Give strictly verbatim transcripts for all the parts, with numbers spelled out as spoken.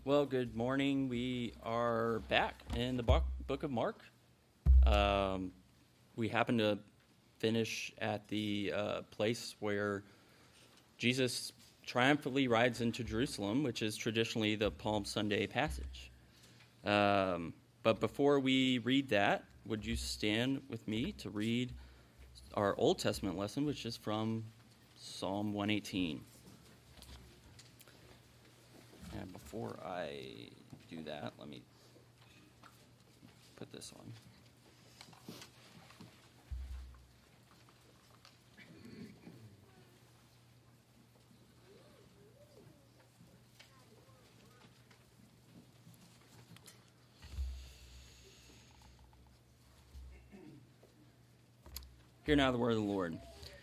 Well, good morning. We are back in the book of Mark. Um, we happen to finish at the uh, place where Jesus triumphantly rides into Jerusalem, which is traditionally the Palm Sunday passage. Um, but before we read that, would you stand with me to read our Old Testament lesson, which is from Psalm one eighteen. And before I do that, let me put this on. Hear now the word of the Lord.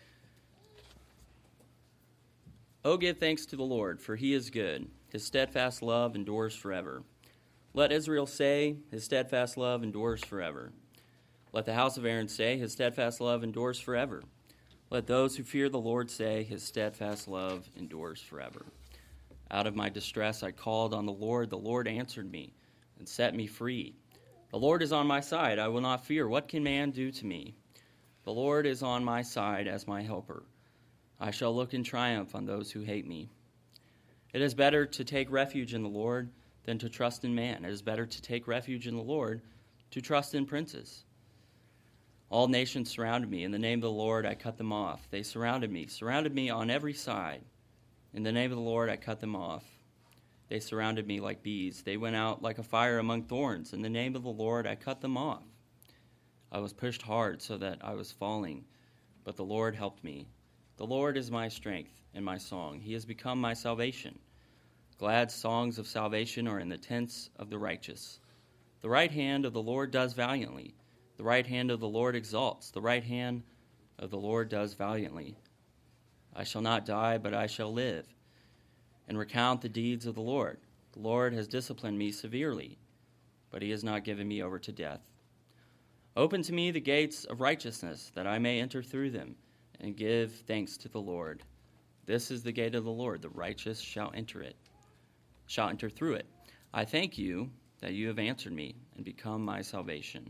Oh, give thanks to the Lord, for he is good. His steadfast love endures forever. Let Israel say, his steadfast love endures forever. Let the house of Aaron say, his steadfast love endures forever. Let those who fear the Lord say, his steadfast love endures forever. Out of my distress I called on the Lord. The Lord answered me and set me free. The Lord is on my side. I will not fear. What can man do to me? The Lord is on my side as my helper. I shall look in triumph on those who hate me. It is better to take refuge in the Lord than to trust in man. It is better to take refuge in the Lord to trust in princes. All nations surrounded me. In the name of the Lord, I cut them off. They surrounded me, surrounded me on every side. In the name of the Lord, I cut them off. They surrounded me like bees. They went out like a fire among thorns. In the name of the Lord, I cut them off. I was pushed hard so that I was falling, but the Lord helped me. The Lord is my strength and my song. He has become my salvation. Glad songs of salvation are in the tents of the righteous. The right hand of the Lord does valiantly. The right hand of the Lord exalts. The right hand of the Lord does valiantly. I shall not die, but I shall live, and recount the deeds of the Lord. The Lord has disciplined me severely, but he has not given me over to death. Open to me the gates of righteousness, that I may enter through them and give thanks to the Lord. This is the gate of the Lord. The righteous shall enter it, shall enter through it. I thank you that you have answered me and become my salvation.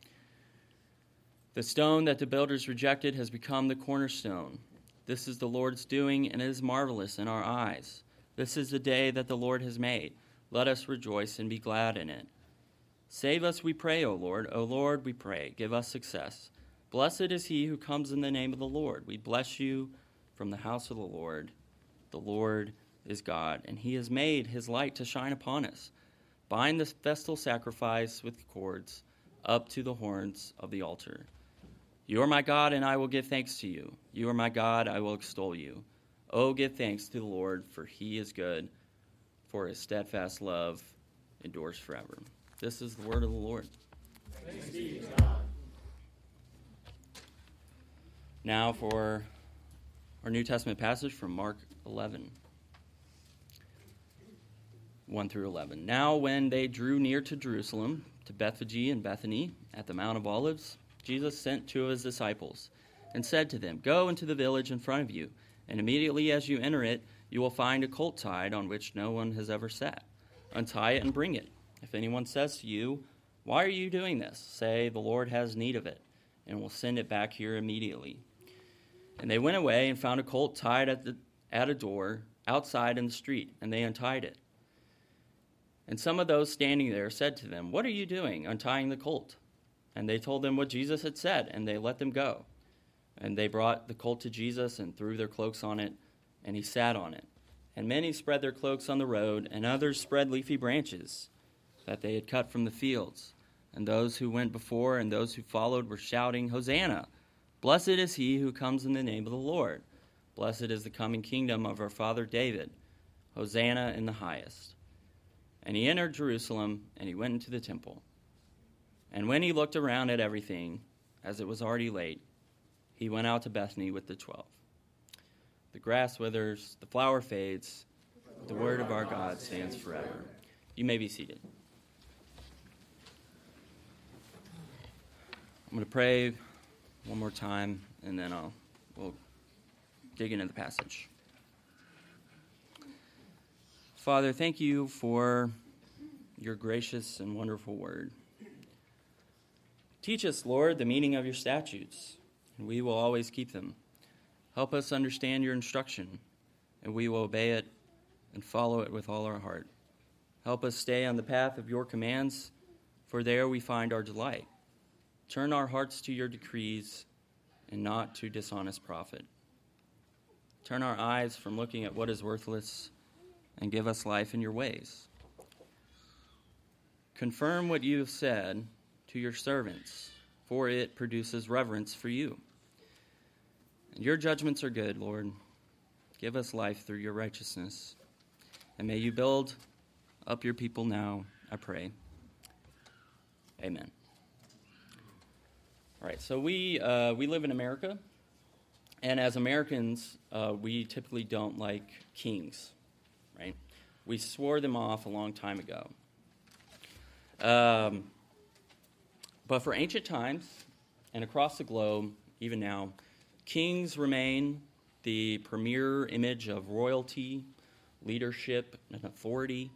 The stone that the builders rejected has become the cornerstone. This is the Lord's doing, and it is marvelous in our eyes. This is the day that the Lord has made. Let us rejoice and be glad in it. Save us, we pray, O Lord. O Lord, we pray. Give us success. Blessed is he who comes in the name of the Lord. We bless you from the house of the Lord. The Lord is God, and he has made his light to shine upon us. Bind the festal sacrifice with cords up to the horns of the altar. You are my God, and I will give thanks to you. You are my God, I will extol you. Oh, give thanks to the Lord, for he is good, for his steadfast love endures forever. This is the word of the Lord. Thanks be to God. Now for our New Testament passage from Mark eleven, one through eleven. Now when they drew near to Jerusalem, to Bethphage and Bethany, at the Mount of Olives, Jesus sent two of his disciples and said to them, Go into the village in front of you, and immediately as you enter it, you will find a colt tied on which no one has ever sat. Untie it and bring it. If anyone says to you, Why are you doing this? Say, The Lord has need of it, and will send it back here immediately. And they went away and found a colt tied at the at a door outside in the street, and they untied it. And some of those standing there said to them, What are you doing, untying the colt? And they told them what Jesus had said, and they let them go. And they brought the colt to Jesus and threw their cloaks on it, and he sat on it. And many spread their cloaks on the road, and others spread leafy branches that they had cut from the fields. And those who went before and those who followed were shouting, Hosanna! Blessed is he who comes in the name of the Lord. Blessed is the coming kingdom of our father David. Hosanna in the highest. And he entered Jerusalem, and he went into the temple. And when he looked around at everything, as it was already late, he went out to Bethany with the twelve. The grass withers, the flower fades, but the word of our God stands forever. You may be seated. I'm going to pray one more time, and then I'll we'll dig into the passage. Father, thank you for your gracious and wonderful word. Teach us, Lord, the meaning of your statutes, and we will always keep them. Help us understand your instruction, and we will obey it and follow it with all our heart. Help us stay on the path of your commands, for there we find our delight. Turn our hearts to your decrees and not to dishonest profit. Turn our eyes from looking at what is worthless and give us life in your ways. Confirm what you have said to your servants, for it produces reverence for you. And your judgments are good, Lord. Give us life through your righteousness. And may you build up your people now, I pray. Amen. All right, so we uh, we live in America, and as Americans, uh, we typically don't like kings, right? We swore them off a long time ago. Um, but for ancient times, and across the globe, even now, kings remain the premier image of royalty, leadership, and authority.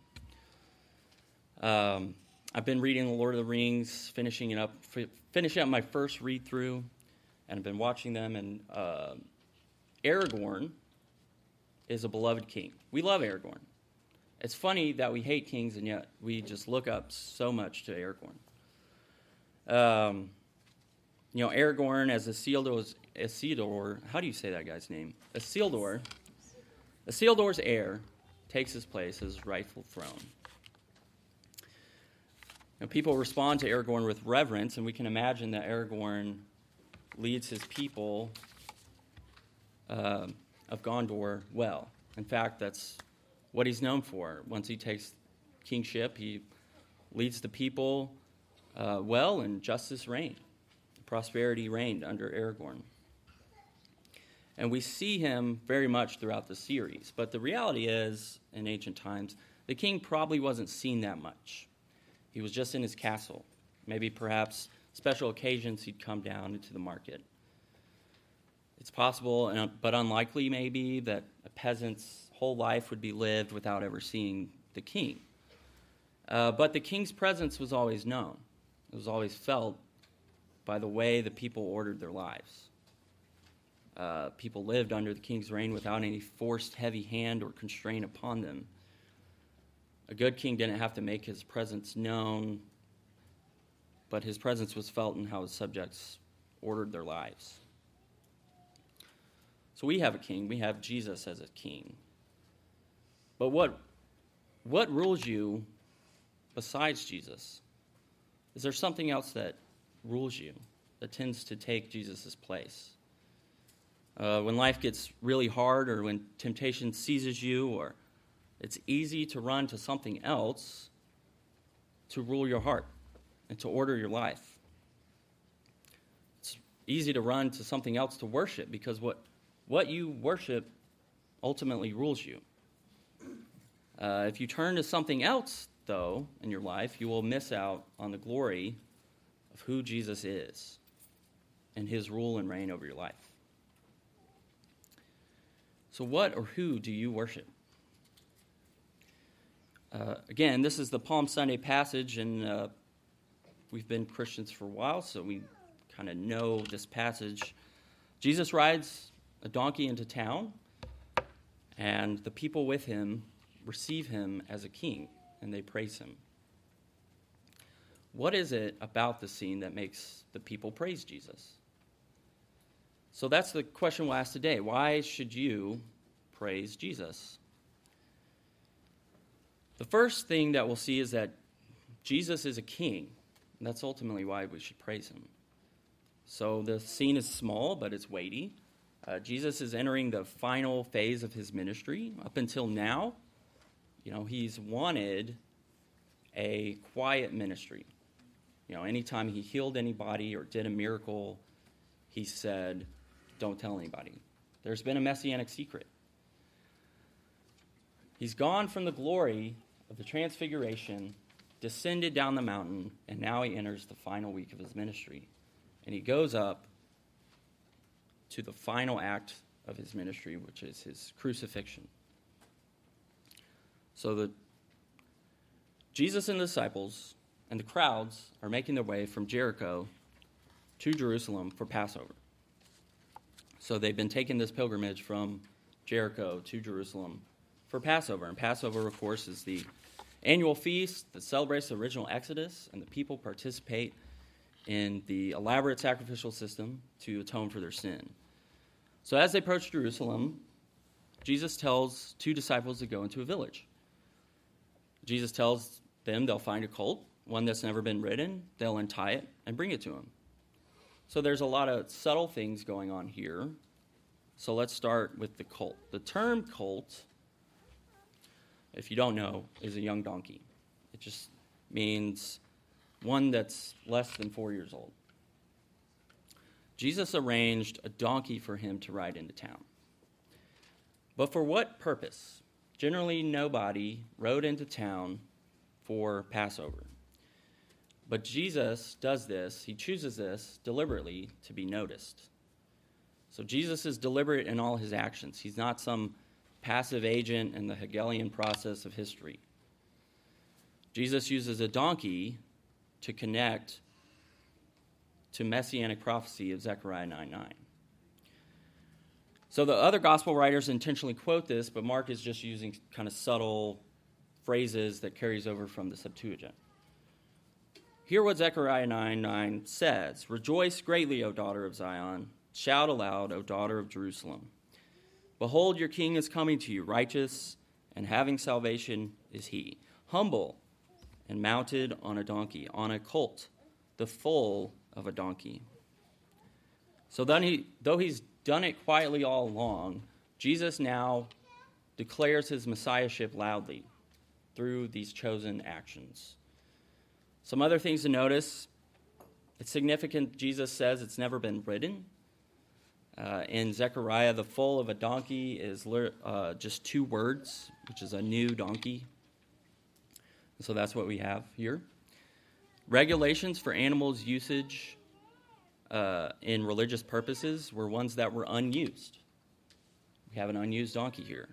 Um, I've been reading The Lord of the Rings, finishing it up, f- finishing up my first read-through, and I've been watching them, and uh, Aragorn is a beloved king. We love Aragorn. It's funny that we hate kings, and yet we just look up so much to Aragorn. Um, you know, Aragorn as Isildur's, Isildur, how do you say that guy's name? Isildur. Isildur's heir takes his place as rightful throne. Now, people respond to Aragorn with reverence, and we can imagine that Aragorn leads his people uh, of Gondor well. In fact, that's what he's known for. Once he takes kingship, he leads the people uh, well, and justice reigned. Prosperity reigned under Aragorn. And we see him very much throughout the series. But the reality is, in ancient times, the king probably wasn't seen that much. He was just in his castle. Maybe perhaps special occasions he'd come down into the market. It's possible, but unlikely maybe, that a peasant's whole life would be lived without ever seeing the king. Uh, but the king's presence was always known. It was always felt by the way the people ordered their lives. Uh, people lived under the king's reign without any forced heavy hand or constraint upon them. A good king didn't have to make his presence known, but his presence was felt in how his subjects ordered their lives. So we have a king. We have Jesus as a king. But what, what rules you besides Jesus? Is there something else that rules you, that tends to take Jesus' place? Uh, when life gets really hard, or when temptation seizes you, or it's easy to run to something else to rule your heart and to order your life. It's easy to run to something else to worship, because what, what you worship ultimately rules you. Uh, if you turn to something else, though, in your life, you will miss out on the glory of who Jesus is and his rule and reign over your life. So what or who do you worship? Uh, again, this is the Palm Sunday passage, and uh, we've been Christians for a while, so we kind of know this passage. Jesus rides a donkey into town, and the people with him receive him as a king, and they praise him. What is it about the scene that makes the people praise Jesus? So that's the question we'll ask today. Why should you praise Jesus? The first thing that we'll see is that Jesus is a king. And that's ultimately why we should praise him. So the scene is small, but it's weighty. Uh, Jesus is entering the final phase of his ministry. Up until now, you know, he's wanted a quiet ministry. You know, anytime he healed anybody or did a miracle, he said, don't tell anybody. There's been a messianic secret. He's gone from the glory of the transfiguration, descended down the mountain, and now he enters the final week of his ministry. And he goes up to the final act of his ministry, which is his crucifixion. So the Jesus and the disciples and the crowds are making their way from Jericho to Jerusalem for Passover. So they've been taking this pilgrimage from Jericho to Jerusalem for Passover. And Passover, of course, is the annual feast that celebrates the original Exodus, and the people participate in the elaborate sacrificial system to atone for their sin. So as they approach Jerusalem, Jesus tells two disciples to go into a village. Jesus tells them they'll find a colt, one that's never been ridden. They'll untie it and bring it to him. So there's a lot of subtle things going on here. So let's start with the colt. The term colt, if you don't know, is a young donkey. It just means one that's less than four years old. Jesus arranged a donkey for him to ride into town. But for what purpose? Generally, nobody rode into town for Passover. But Jesus does this, he chooses this deliberately to be noticed. So Jesus is deliberate in all his actions. He's not some passive agent in the Hegelian process of history. Jesus uses a donkey to connect to messianic prophecy of Zechariah nine nine. So the other gospel writers intentionally quote this, but Mark is just using kind of subtle phrases that carries over from the Septuagint. Hear what Zechariah nine nine says. Rejoice greatly, O daughter of Zion. Shout aloud, O daughter of Jerusalem. Behold, your king is coming to you, righteous and having salvation is he. Humble and mounted on a donkey, on a colt, the foal of a donkey. So then he, though he's done it quietly all along, Jesus now declares his messiahship loudly through these chosen actions. Some other things to notice. It's significant Jesus says it's never been ridden. Uh, in Zechariah, the foal of a donkey is uh, just two words, which is a new donkey. So that's what we have here. Regulations for animals' usage uh, in religious purposes were ones that were unused. We have an unused donkey here.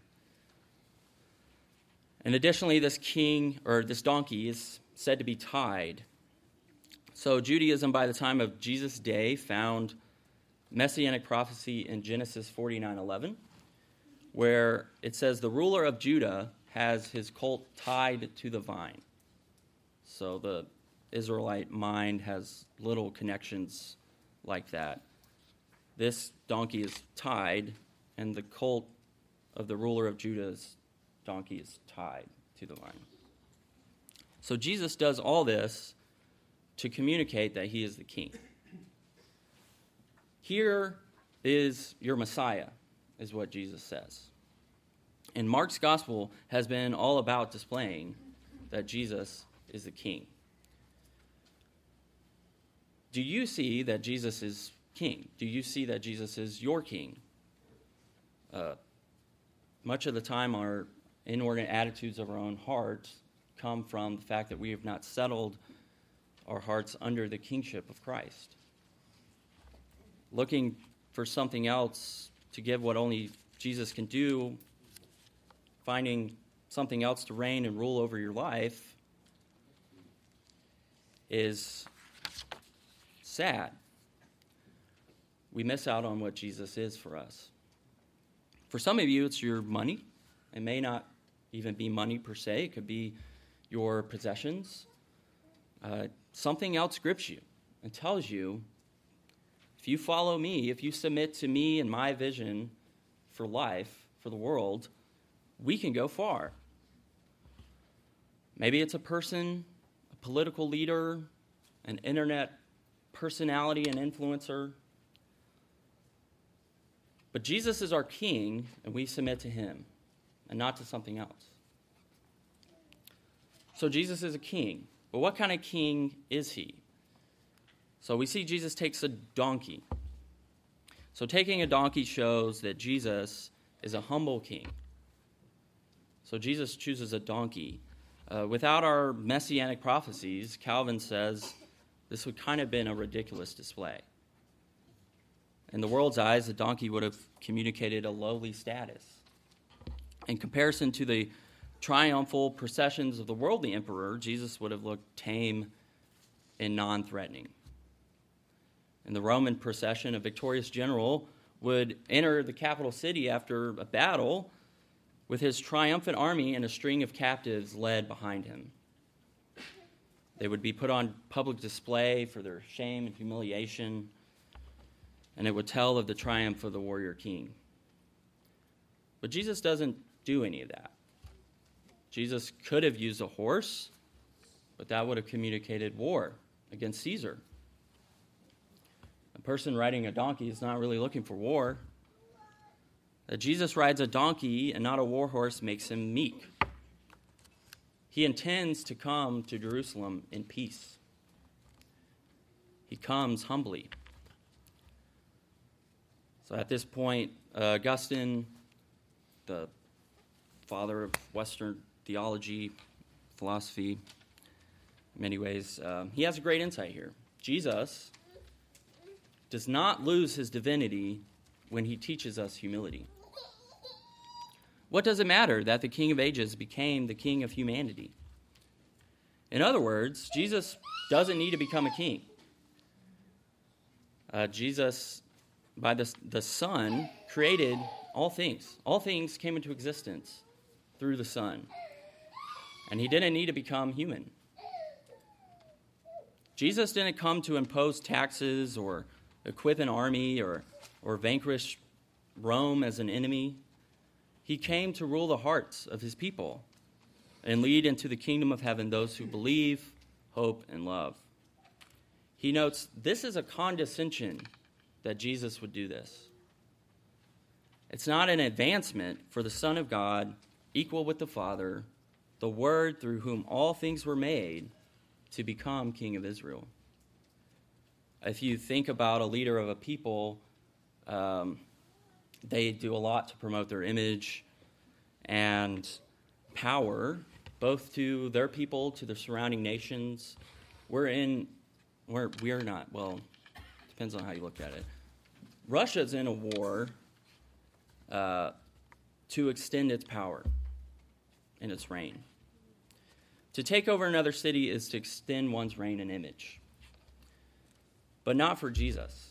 And additionally, this king, or this donkey, is said to be tied. So Judaism, by the time of Jesus' day, found messianic prophecy in Genesis forty-nine eleven, where it says the ruler of Judah has his colt tied to the vine. So the Israelite mind has little connections like that. This donkey is tied, and the colt of the ruler of Judah's donkey is tied to the vine. So Jesus does all this to communicate that he is the king. Here is your Messiah, is what Jesus says. And Mark's gospel has been all about displaying that Jesus is the king. Do you see that Jesus is king? Do you see that Jesus is your king? Uh, much of the time, our inordinate attitudes of our own hearts come from the fact that we have not settled our hearts under the kingship of Christ. Looking for something else to give what only Jesus can do, finding something else to reign and rule over your life is sad. We miss out on what Jesus is for us. For some of you, it's your money. It may not even be money per se. It could be your possessions. Uh, something else grips you and tells you, if you follow me, if you submit to me and my vision for life, for the world, we can go far. Maybe it's a person, a political leader, an internet personality and influencer. But Jesus is our king, and we submit to him and not to something else. So Jesus is a king. But what kind of king is he? So we see Jesus takes a donkey. So taking a donkey shows that Jesus is a humble king. So Jesus chooses a donkey. Uh, without our messianic prophecies, Calvin says this would kind of been a ridiculous display. In the world's eyes, the donkey would have communicated a lowly status. In comparison to the triumphal processions of the worldly emperor, Jesus would have looked tame and non-threatening. In the Roman procession, a victorious general would enter the capital city after a battle with his triumphant army and a string of captives led behind him. They would be put on public display for their shame and humiliation, and it would tell of the triumph of the warrior king. But Jesus doesn't do any of that. Jesus could have used a horse, but that would have communicated war against Caesar. A person riding a donkey is not really looking for war. That Jesus rides a donkey and not a war horse makes him meek. He intends to come to Jerusalem in peace. He comes humbly. So at this point, uh, Augustine, the father of Western theology, philosophy, in many ways, um, he has a great insight here. Jesus does not lose his divinity when he teaches us humility. What does it matter that the King of Ages became the King of humanity? In other words, Jesus doesn't need to become a king. Uh, Jesus, by the, the Son, created all things. All things came into existence through the Son. And he didn't need to become human. Jesus didn't come to impose taxes or equip an army or, or vanquish Rome as an enemy. He came to rule the hearts of his people and lead into the kingdom of heaven those who believe, hope, and love. He notes this is a condescension that Jesus would do this. It's not an advancement for the Son of God, equal with the Father, the Word through whom all things were made, to become King of Israel. If you think about a leader of a people, um, they do a lot to promote their image and power, both to their people, to the surrounding nations. We're in, we're, we're not, well, depends on how you look at it. Russia's in a war uh, to extend its power and its reign. To take over another city is to extend one's reign and image, but not for Jesus.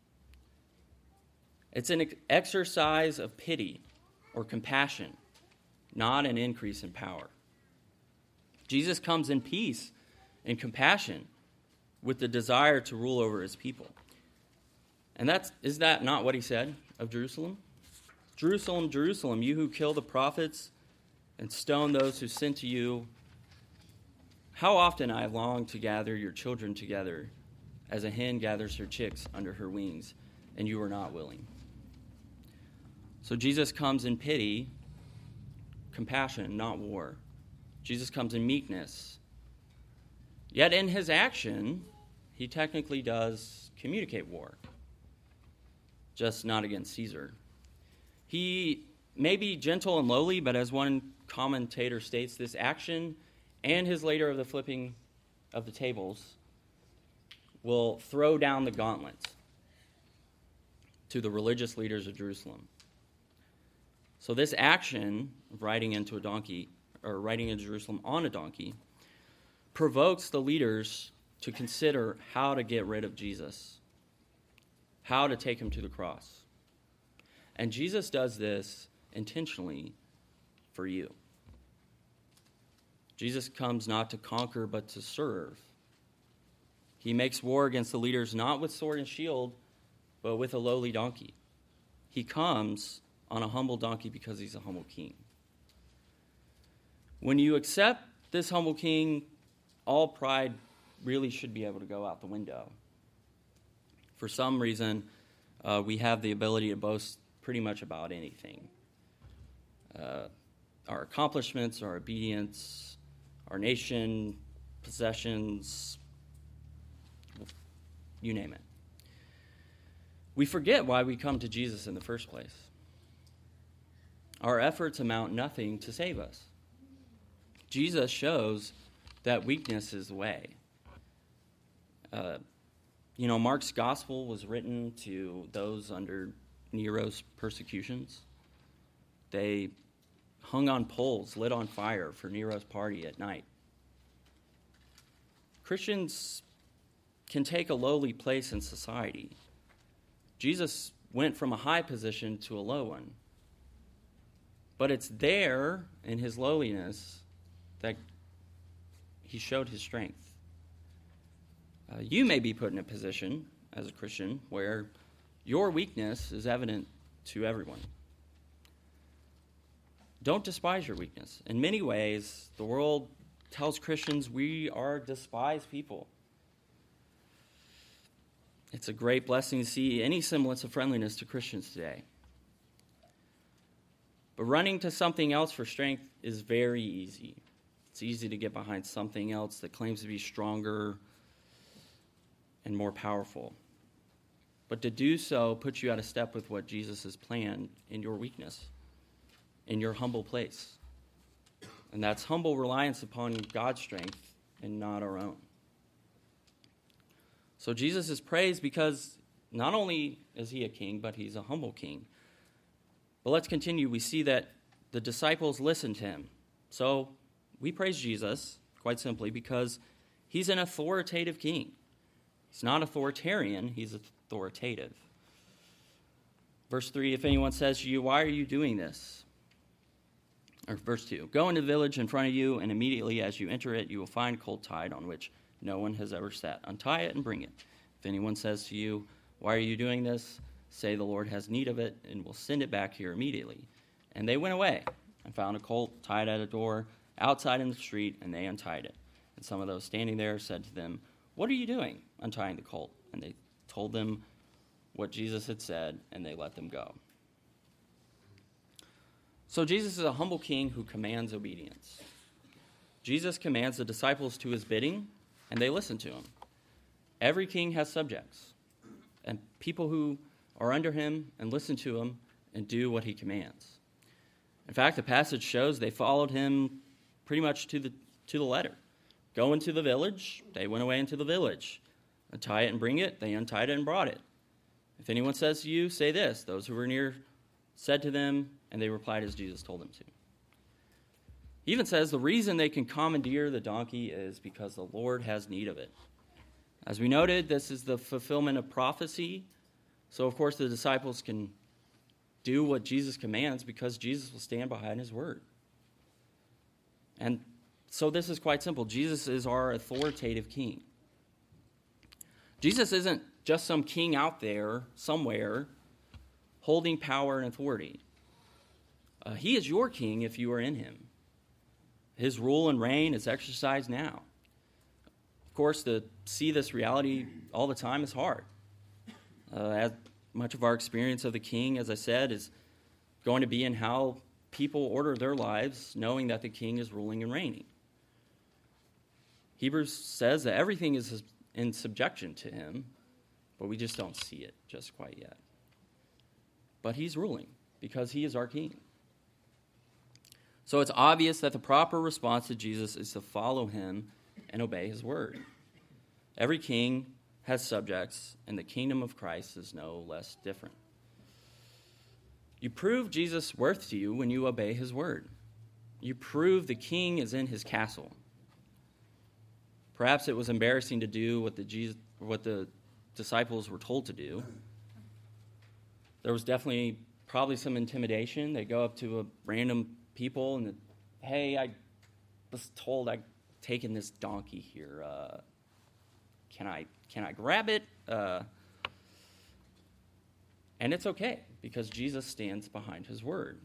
It's an exercise of pity or compassion, not an increase in power. Jesus comes in peace and compassion with the desire to rule over his people. And that's, is that not what he said of Jerusalem? Jerusalem, Jerusalem, you who kill the prophets and stone those who sent to you, how often I have longed to gather your children together as a hen gathers her chicks under her wings, and you were not willing. So Jesus comes in pity, compassion, not war. Jesus comes in meekness. Yet in his action, he technically does communicate war, just not against Caesar. He may be gentle and lowly, but as one commentator states, this action and his later of the flipping of the tables will throw down the gauntlets to the religious leaders of Jerusalem. So this action of riding into a donkey, or riding into Jerusalem on a donkey, provokes the leaders to consider how to get rid of Jesus, how to take him to the cross. And Jesus does this intentionally for you. Jesus comes not to conquer, but to serve. He makes war against the leaders not with sword and shield, but with a lowly donkey. He comes on a humble donkey because he's a humble king. When you accept this humble king, all pride really should be able to go out the window. For some reason, uh, we have the ability to boast pretty much about anything. Uh, our accomplishments, our obedience, our nation, possessions, you name it. We forget why we come to Jesus in the first place. Our efforts amount nothing to save us. Jesus shows that weakness is the way. Uh, you know, Mark's gospel was written to those under Nero's persecutions. They hung on poles, lit on fire for Nero's party at night. Christians can take a lowly place in society. Jesus went from a high position to a low one. But it's there in his lowliness that he showed his strength. Uh, you may be put in a position as a Christian where your weakness is evident to everyone. Don't despise your weakness. In many ways, the world tells Christians we are despised people. It's a great blessing to see any semblance of friendliness to Christians today. But running to something else for strength is very easy. It's easy to get behind something else that claims to be stronger and more powerful. But to do so puts you out of step with what Jesus has planned in your weakness, in your humble place. And that's humble reliance upon God's strength and not our own. So Jesus is praised because not only is he a king, but he's a humble king. But let's continue. We see that the disciples listened to him. So we praise Jesus, quite simply, because he's an authoritative king. He's not authoritarian, he's authoritative. Verse three, if anyone says to you, why are you doing this? Or verse two, go into the village in front of you, and immediately as you enter it, you will find a colt tied on which no one has ever sat. Untie it and bring it. If anyone says to you, why are you doing this? Say the Lord has need of it, and will send it back here immediately. And they went away and found a colt tied at a door outside in the street, and they untied it. And some of those standing there said to them, what are you doing, untying the colt? And they told them what Jesus had said, and they let them go. So Jesus is a humble king who commands obedience. Jesus commands the disciples to his bidding, and they listen to him. Every king has subjects, and people who are under him and listen to him and do what he commands. In fact, the passage shows they followed him pretty much to the to the letter. Go into the village, they went away into the village. Untie it and bring it, they untied it and brought it. If anyone says to you, say this. Those who were near said to them, and they replied as Jesus told them to. He even says the reason they can commandeer the donkey is because the Lord has need of it. As we noted, this is the fulfillment of prophecy. So, of course, the disciples can do what Jesus commands because Jesus will stand behind his word. And so this is quite simple. Jesus is our authoritative king. Jesus isn't just some king out there somewhere holding power and authority. Uh, he is your king if you are in him. His rule and reign is exercised now. Of course, to see this reality all the time is hard. Uh, as much of our experience of the king, as I said, is going to be in how people order their lives, knowing that the king is ruling and reigning. Hebrews says that everything is in subjection to him, but we just don't see it just quite yet. But he's ruling because he is our king. So it's obvious that the proper response to Jesus is to follow him and obey his word. Every king has subjects, and the kingdom of Christ is no less different. You prove Jesus' worth to you when you obey his word. You prove the king is in his castle. Perhaps it was embarrassing to do what the Jesus, what the disciples were told to do. There was definitely probably some intimidation. They go up to a random people and, hey, I was told I'd taken this donkey here. Uh, can I can I grab it? Uh, and it's okay because Jesus stands behind his word.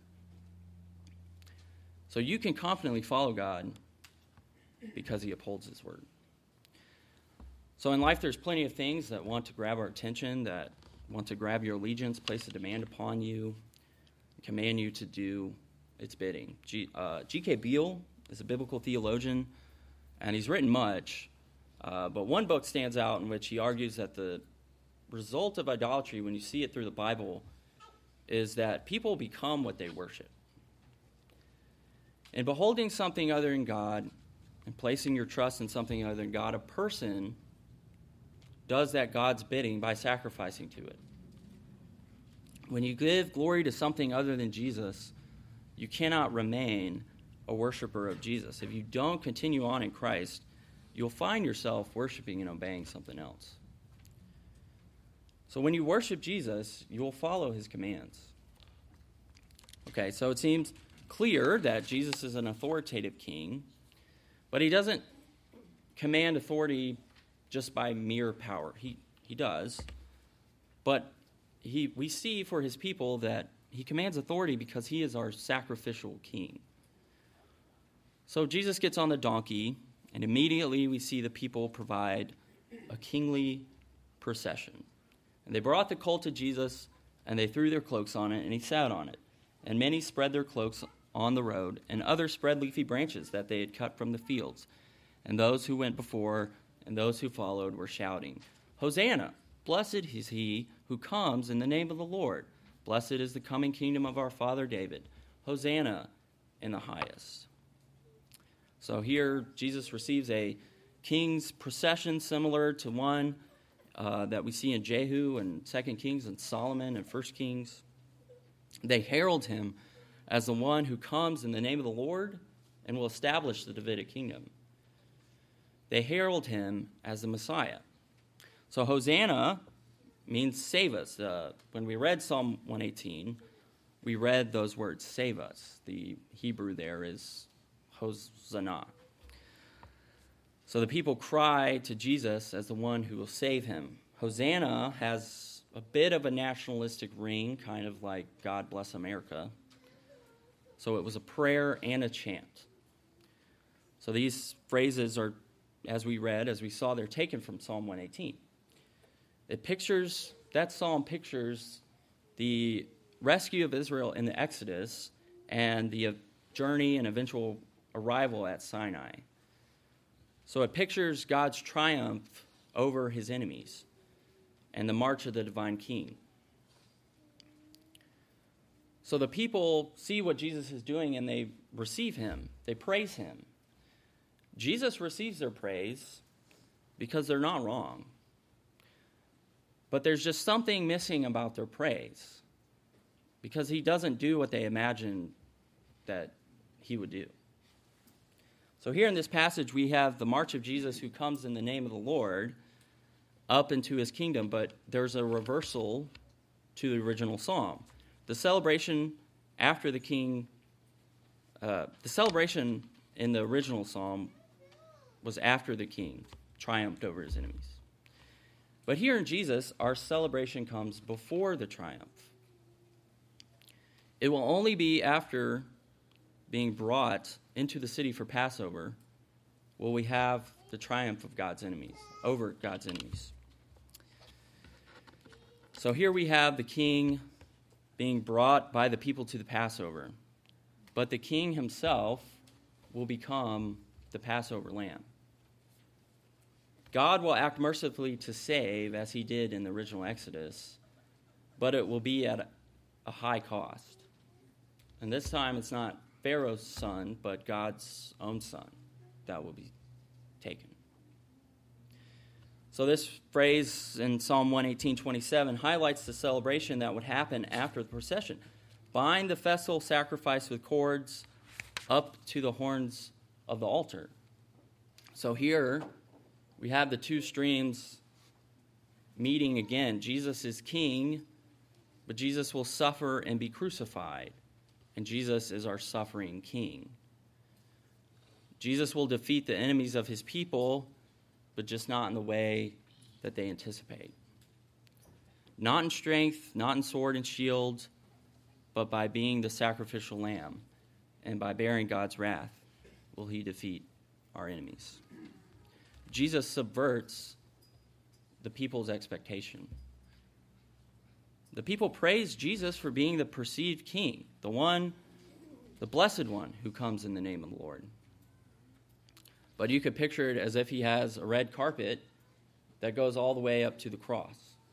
So you can confidently follow God because he upholds his word. So in life, there's plenty of things that want to grab our attention, that want to grab your allegiance, place a demand upon you, command you to do its bidding. G, uh, G K Beale is a biblical theologian, and he's written much, uh, but one book stands out in which he argues that the result of idolatry, when you see it through the Bible, is that people become what they worship. In beholding something other than God and placing your trust in something other than God, a person does that God's bidding by sacrificing to it. When you give glory to something other than Jesus, you cannot remain a worshiper of Jesus. If you don't continue on in Christ, you'll find yourself worshiping and obeying something else. So when you worship Jesus, you will follow his commands. Okay, so it seems clear that Jesus is an authoritative king, but he doesn't command authority just by mere power. He he does, but he we see for his people that he commands authority because he is our sacrificial king. So Jesus gets on the donkey, and immediately we see the people provide a kingly procession. And they brought the colt to Jesus, and they threw their cloaks on it, and he sat on it. And many spread their cloaks on the road, and others spread leafy branches that they had cut from the fields. And those who went before and those who followed were shouting, "Hosanna! Blessed is he who comes in the name of the Lord. Blessed is the coming kingdom of our father David. Hosanna in the highest." So here Jesus receives a king's procession similar to one uh, that we see in Jehu and Second Kings and Solomon and First Kings. They herald him as the one who comes in the name of the Lord and will establish the Davidic kingdom. They herald him as the Messiah. So Hosanna means save us. Uh, when we read Psalm one eighteen, we read those words, save us. The Hebrew there is Hosanna. So the people cry to Jesus as the one who will save him. Hosanna has a bit of a nationalistic ring, kind of like God Bless America. So it was a prayer and a chant. So these phrases are, as we read, as we saw, they're taken from Psalm one eighteen. It pictures, that psalm pictures the rescue of Israel in the Exodus and the journey and eventual arrival at Sinai. So it pictures God's triumph over his enemies and the march of the divine king. So the people see what Jesus is doing and they receive him. They praise him. Jesus receives their praise because they're not wrong. But there's just something missing about their praise because he doesn't do what they imagined that he would do. So here in this passage, we have the march of Jesus who comes in the name of the Lord up into his kingdom, but there's a reversal to the original psalm. The celebration after the king, uh, the celebration in the original psalm was after the king triumphed over his enemies. But here in Jesus, our celebration comes before the triumph. It will only be after being brought into the city for Passover will we have the triumph of God's enemies, over God's enemies. So here we have the king being brought by the people to the Passover, but the king himself will become the Passover lamb. God will act mercifully to save, as he did in the original Exodus, but it will be at a high cost. And this time it's not Pharaoh's son, but God's own son that will be taken. So this phrase in Psalm one eighteen twenty-seven highlights the celebration that would happen after the procession. Bind the festal sacrifice with cords up to the horns of the altar. So here we have the two streams meeting again. Jesus is king, but Jesus will suffer and be crucified. And Jesus is our suffering king. Jesus will defeat the enemies of his people, but just not in the way that they anticipate. Not in strength, not in sword and shield, but by being the sacrificial lamb. And by bearing God's wrath will he defeat our enemies. Jesus subverts the people's expectation. The people praise Jesus for being the perceived king, the one, the blessed one who comes in the name of the Lord. But you could picture it as if he has a red carpet that goes all the way up to the cross.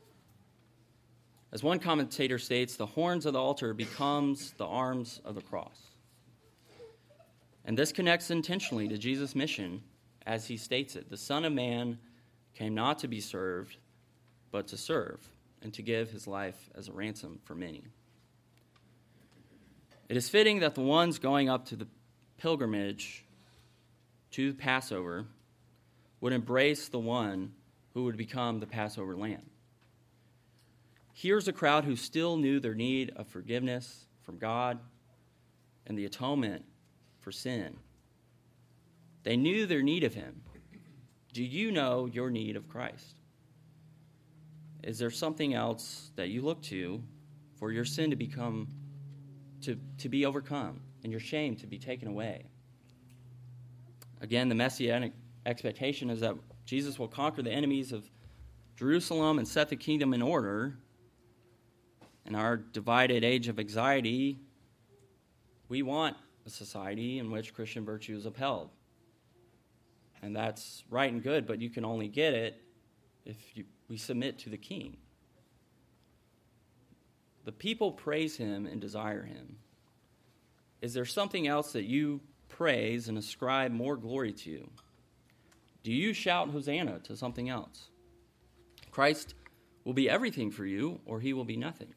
As one commentator states, the horns of the altar becomes the arms of the cross. And this connects intentionally to Jesus' mission as he states it. The Son of Man came not to be served, but to serve, and to give his life as a ransom for many. It is fitting that the ones going up to the pilgrimage to Passover would embrace the one who would become the Passover lamb. Here's a crowd who still knew their need of forgiveness from God and the atonement for sin. They knew their need of him. Do you know your need of Christ? Is there something else that you look to for your sin to become, to, to be overcome and your shame to be taken away? Again, the messianic expectation is that Jesus will conquer the enemies of Jerusalem and set the kingdom in order. In our divided age of anxiety, we want a society in which Christian virtue is upheld. And that's right and good, but you can only get it if you, we submit to the king. The people praise him and desire him. Is there something else that you praise and ascribe more glory to? Do you shout Hosanna to something else? Christ will be everything for you, or he will be nothing.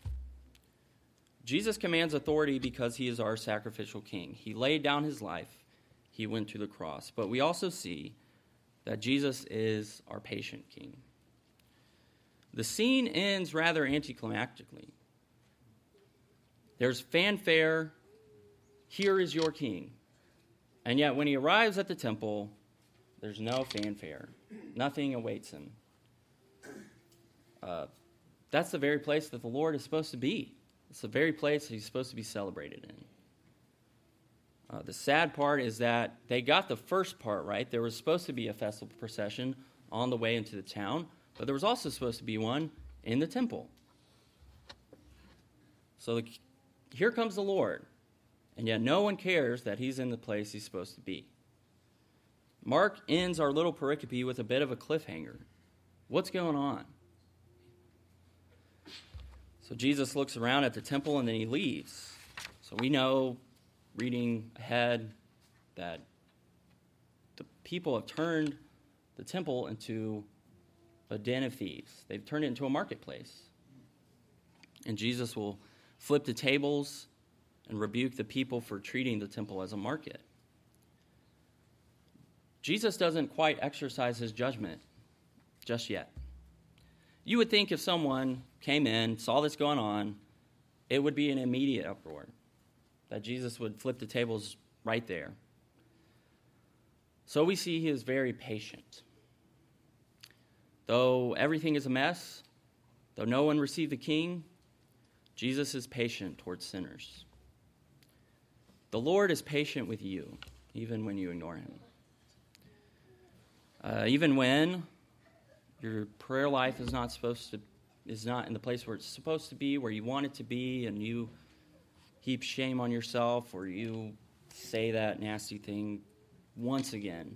Jesus commands authority because he is our sacrificial king. He laid down his life. He went to the cross. But we also see that Jesus is our patient king. The scene ends rather anticlimactically. There's fanfare. Here is your king. And yet when he arrives at the temple, there's no fanfare. Nothing awaits him. Uh, that's the very place that the Lord is supposed to be. It's the very place he's supposed to be celebrated in. Uh, the sad part is that they got the first part right. There was supposed to be a festival procession on the way into the town, but there was also supposed to be one in the temple. So the, here comes the Lord, and yet no one cares that he's in the place he's supposed to be. Mark ends our little pericope with a bit of a cliffhanger. What's going on? So Jesus looks around at the temple and then he leaves. So we know, reading ahead, that the people have turned the temple into a den of thieves. They've turned it into a marketplace. And Jesus will flip the tables and rebuke the people for treating the temple as a market. Jesus doesn't quite exercise his judgment just yet. You would think if someone came in, saw this going on, it would be an immediate uproar, that Jesus would flip the tables right there. So we see he is very patient. Though everything is a mess, though no one received the king, Jesus is patient towards sinners. The Lord is patient with you, even when you ignore him. Uh, even when your prayer life is not supposed to, is not in the place where it's supposed to be, where you want it to be, and you heap shame on yourself, or you say that nasty thing once again.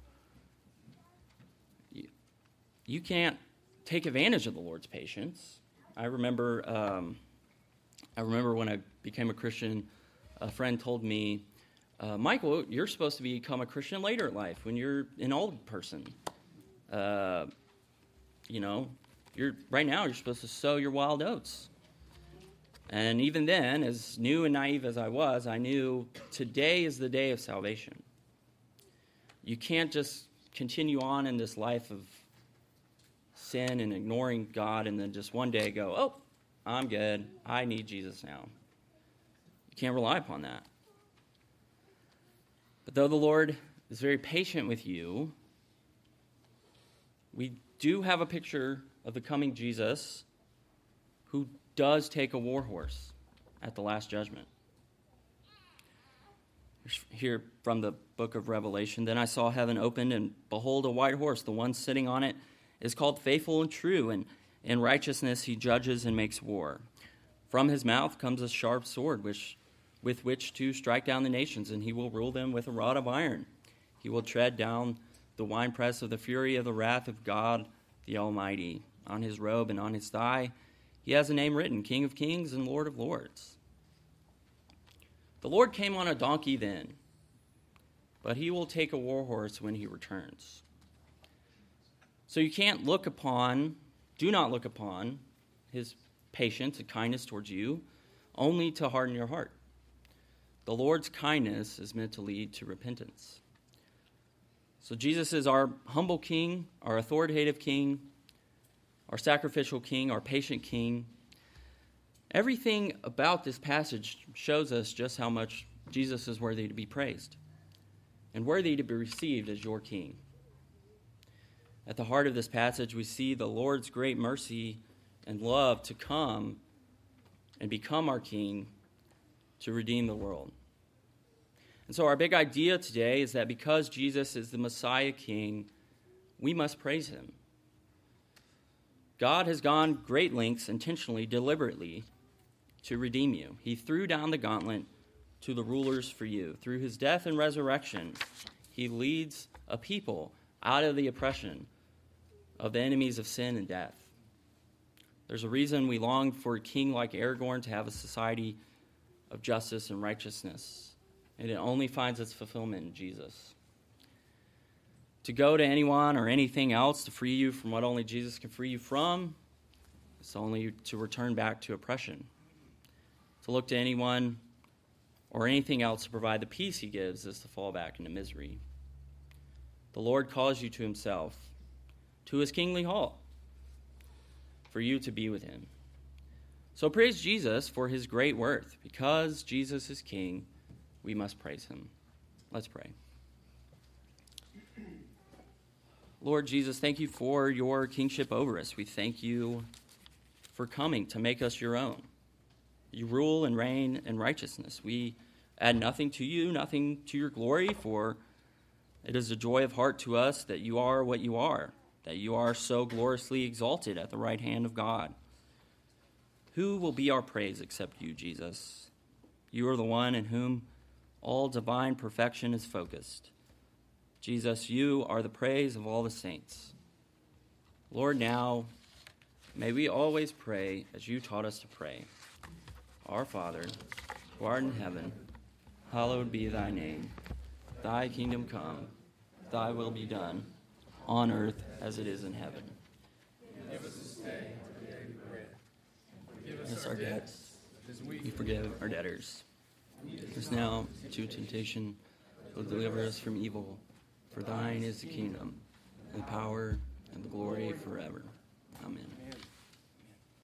You, you can't take advantage of the Lord's patience. I remember, um, I remember when I became a Christian, a friend told me, uh, Michael, you're supposed to become a Christian later in life, when you're an old person. Uh, you know, you're right now you're supposed to sow your wild oats. And even then, as new and naive as I was, I knew today is the day of salvation. You can't just continue on in this life of sin and ignoring God and then just one day go, oh, I'm good. I need Jesus now. You can't rely upon that. But though the Lord is very patient with you, we do have a picture of the coming Jesus who does take a war horse at the last judgment. Here from the book of Revelation, then I saw heaven opened, and behold, a white horse. The one sitting on it is called Faithful and True, and in righteousness he judges and makes war. From his mouth comes a sharp sword, which with which to strike down the nations, and he will rule them with a rod of iron. He will tread down the winepress of the fury of the wrath of God the Almighty. On his robe and on his thigh he has a name written, King of Kings and Lord of Lords. The Lord came on a donkey then, but he will take a war horse when he returns. So you can't look upon, do not look upon his patience and kindness towards you, only to harden your heart. the Lord's kindness is meant to lead to repentance. So Jesus is our humble king, our authoritative king, our sacrificial king, our patient king. Everything about this passage shows us just how much Jesus is worthy to be praised and worthy to be received as your king. At the heart of this passage, we see the Lord's great mercy and love to come and become our king to redeem the world. And so our big idea today is that because Jesus is the Messiah King, we must praise him. God has gone great lengths intentionally, deliberately, to redeem you. He threw down the gauntlet to the rulers for you. Through his death and resurrection, he leads a people out of the oppression of the enemies of sin and death. There's a reason we long for a king like Aragorn to have a society of justice and righteousness. And it only finds its fulfillment in Jesus. To go to anyone or anything else to free you from what only Jesus can free you from, it's only to return back to oppression. To look to anyone or anything else to provide the peace he gives is to fall back into misery. The Lord calls you to himself, to his kingly hall, for you to be with him. So praise Jesus for his great worth. Because Jesus is king, we must praise him. Let's pray. Lord Jesus, thank you for your kingship over us. We thank you for coming to make us your own. You rule and reign in righteousness. We add nothing to you, nothing to your glory, for it is a joy of heart to us that you are what you are, that you are so gloriously exalted at the right hand of God. Who will be our praise except you, Jesus? You are the one in whom all divine perfection is focused. Jesus, you are the praise of all the saints. Lord, now, may we always pray as you taught us to pray. Our Father, who art in heaven, hallowed be thy name. Thy kingdom come, thy will be done, on earth as it is in heaven. Give us this day our daily bread. Forgive Forgive us us our our debts, debts, as we we forgive our debtors. Lead us now into temptation, but deliver us from evil. For thine is the kingdom, and the power, and the glory forever. Amen.